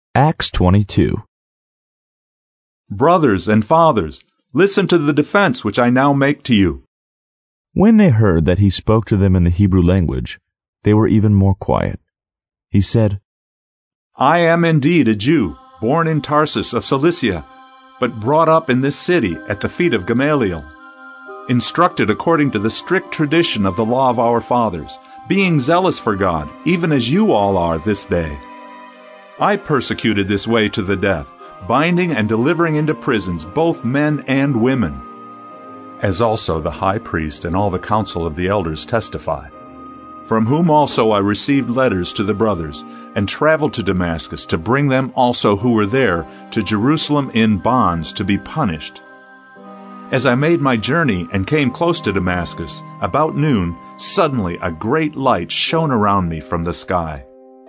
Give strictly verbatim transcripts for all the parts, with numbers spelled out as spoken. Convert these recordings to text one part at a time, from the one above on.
Acts twenty-two. Brothers and fathers, listen to the defense which I now make to you. When they heard that he spoke to them in the Hebrew language, they were even more quiet. He said, I am indeed a Jew, born in Tarsus of Cilicia, but brought up in this city at the feet of Gamaliel, instructed according to the strict tradition of the law of our fathers, being zealous for God, even as you all are this day. I persecuted this way to the death, binding and delivering into prisons both men and women, as also the high priest and all the council of the elders testify, from whom also I received letters to the brothers, and traveled to Damascus to bring them also who were there to Jerusalem in bonds to be punished. As I made my journey and came close to Damascus, about noon, suddenly a great light shone around me from the sky.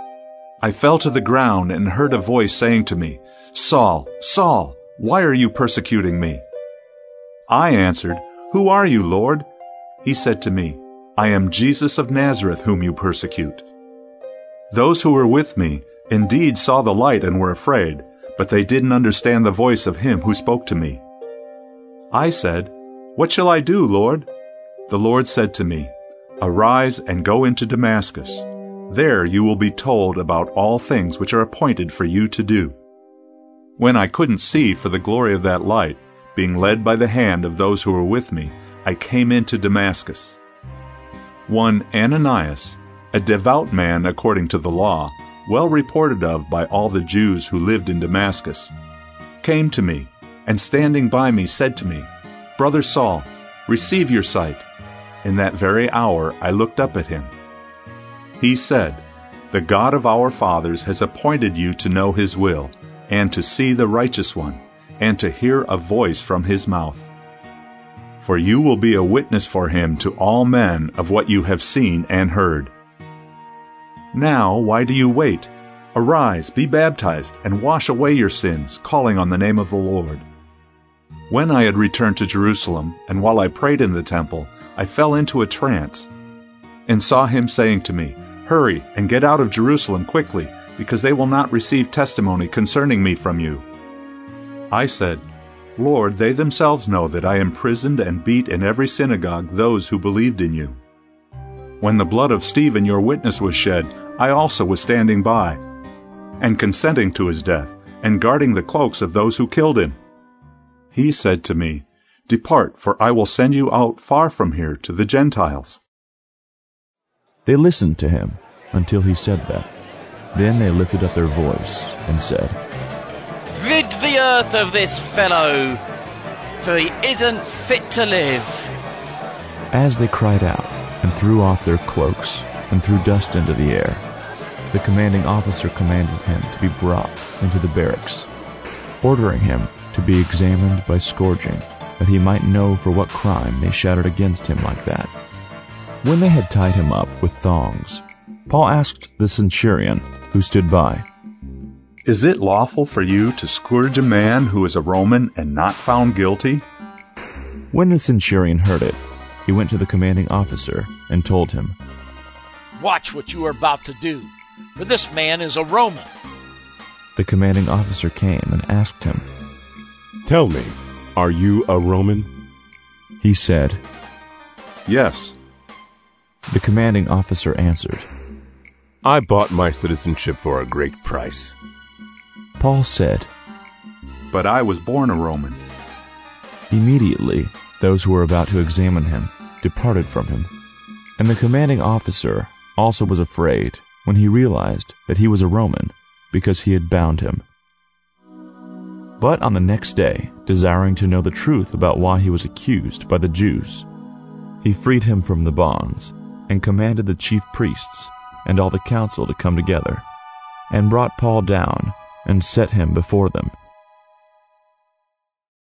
I fell to the ground and heard a voice saying to me, Saul, Saul, why are you persecuting me? I answered, Who are you, Lord? He said to me, I am Jesus of Nazareth whom you persecute. Those who were with me indeed saw the light and were afraid, but they didn't understand the voice of him who spoke to me. I said, What shall I do, Lord? The Lord said to me, Arise and go into Damascus. There you will be told about all things which are appointed for you to do. When I couldn't see for the glory of that light, being led by the hand of those who were with me, I came into Damascus. One Ananias, a devout man according to the law, well reported of by all the Jews who lived in Damascus, came to me, and standing by me said to me, Brother Saul, receive your sight. In that very hour I looked up at him. He said, The God of our fathers has appointed you to know his will, and to see the righteous one, and to hear a voice from his mouth. For you will be a witness for him to all men of what you have seen and heard. Now why do you wait? Arise, be baptized, and wash away your sins, calling on the name of the Lord. When I had returned to Jerusalem, and while I prayed in the temple, I fell into a trance, and saw him saying to me, Hurry and get out of Jerusalem quickly, because they will not receive testimony concerning me from you. I said, Lord, they themselves know that I imprisoned and beat in every synagogue those who believed in you. When the blood of Stephen your witness was shed, I also was standing by, and consenting to his death, and guarding the cloaks of those who killed him. He said to me, Depart, for I will send you out far from here to the Gentiles. They listened to him until he said that. Then they lifted up their voice and said, Rid the earth of this fellow, for he isn't fit to live. As they cried out and threw off their cloaks and threw dust into the air, the commanding officer commanded him to be brought into the barracks, ordering him to be examined by scourging, that he might know for what crime they shouted against him like that. When they had tied him up with thongs, Paul asked the centurion who stood by, Is it lawful for you to scourge a man who is a Roman and not found guilty? When the centurion heard it, he went to the commanding officer and told him, Watch what you are about to do, for this man is a Roman. The commanding officer came and asked him, Tell me, are you a Roman? He said, Yes. The commanding officer answered, I bought my citizenship for a great price. Paul said, But I was born a Roman. Immediately, those who were about to examine him departed from him, and the commanding officer also was afraid when he realized that he was a Roman, because he had bound him. But on the next day, desiring to know the truth about why he was accused by the Jews, he freed him from the bonds, and commanded the chief priests and all the council to come together, and brought Paul down and set him before them,